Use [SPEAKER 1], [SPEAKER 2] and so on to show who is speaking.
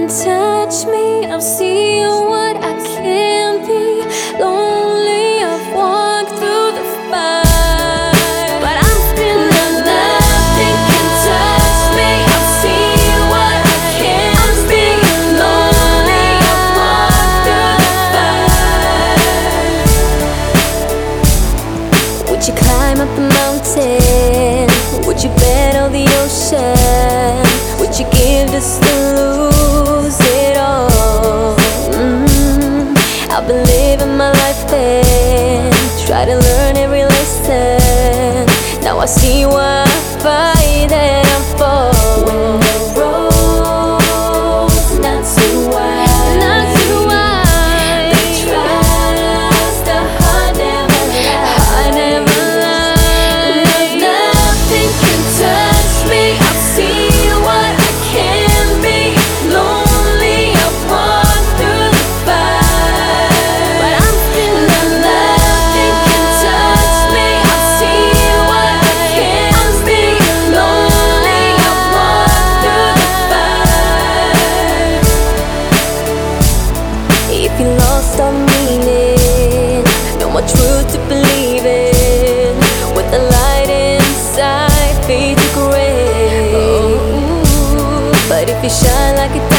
[SPEAKER 1] can touch me, I'll see what I can be. Lonely, I've walked through the fire, but I'm still alive. Nothing can touch me, I'll see what I can be. Lonely, I've walked through the fire. Would you climb up the mountain? Would you battle the ocean? Would you give this to lose it all? I've been living my life and try to learn every lesson. Now I see why I fight and I fall. When the road's not too wide, not too wide, the trials, the heart never lies, heart never lies. Nothing can touch me, I'll see what I can be. Lonely, I've walked through the fire, but I'm still alive. Nothing can touch me, I'll see what I can be. Lonely, I've walked through the fire. If you lost all meaning, no more truth to believe in. With the light inside, fade to gray. But if you shine like a